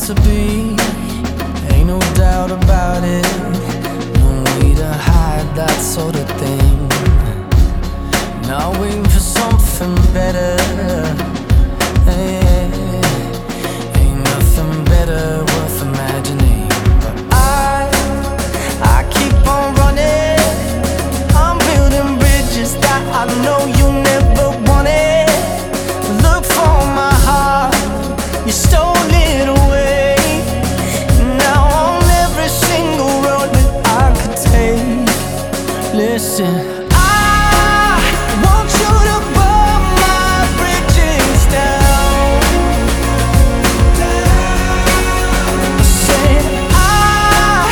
to be, ain't no doubt about it. No way to hide that sort of thing. Now waiting for something better. Hey, ain't nothing better worth imagining. But I keep on running. I'm building bridges that I know you never wanted. Look for my heart, you stole it away. Now on every single road that I could take, listen,